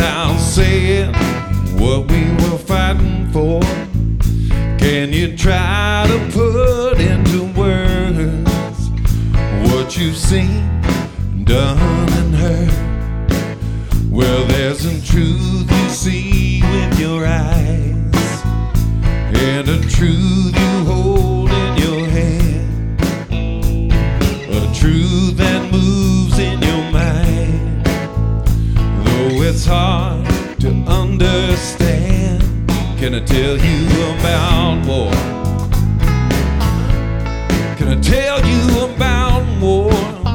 without saying what we were fighting for? Can you try to put into words what you've seen, done and heard? Well, there's some truth you see with your eyes, and a truth you hold in your hand, a truth that moves in your mind. Though it's hard to understand, can I tell you about war? Can I tell you about war?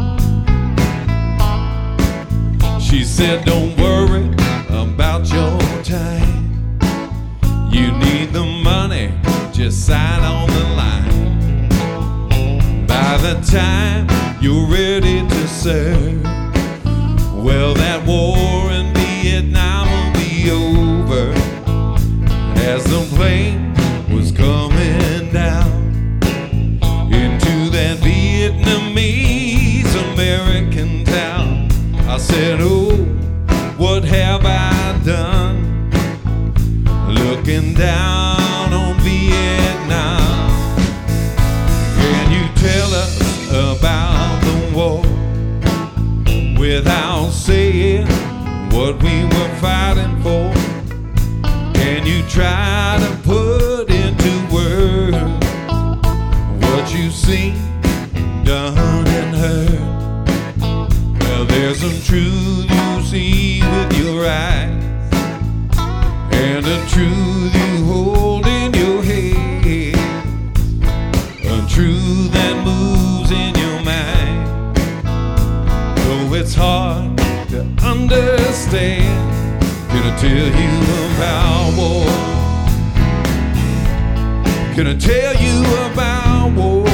She said, don't worry about your time. You need the money, just sign on the line. By the time you're ready to serve, well, that war in Vietnam will be over. As the plane was coming down into that Vietnamese American town, I said, oh, what have I done, looking down on Vietnam? Can you tell us about the war without saying what we were fighting for? Can you try to put into words what you've seen, done and heard? Well, there's some truth you see with your eyes, and a truth you hold in your head, a truth that moves in your mind. Though it's hard to understand, can I tell you about war? Can I tell you about war?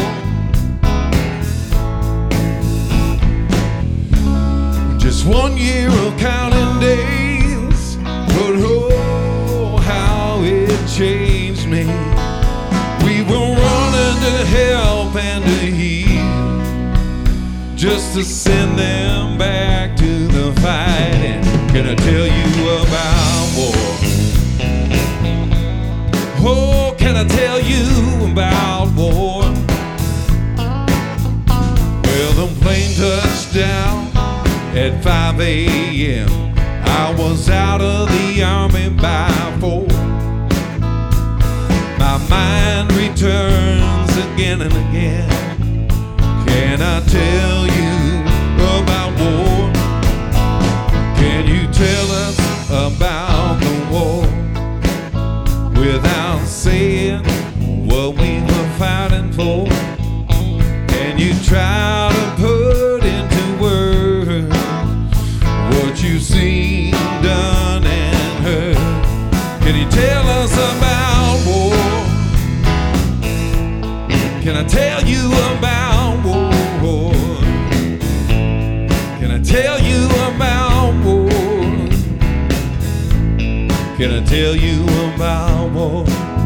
Just 1 year of counting days, but oh, how it changed me. We were running to help and to heal, just to send them back to the fighting. Can I tell you about war? Oh, can I tell you about war? Well, the plane touched down at 5 a.m. I was out of the army by 4. My mind returns again and again. Can I tell you about war? Can you tell us about the war without saying what we were fighting for? Can you try to put into words what you've seen, done and heard? Can you tell us about war? Can I tell you about war? Can I tell you about war? Can I tell you about war?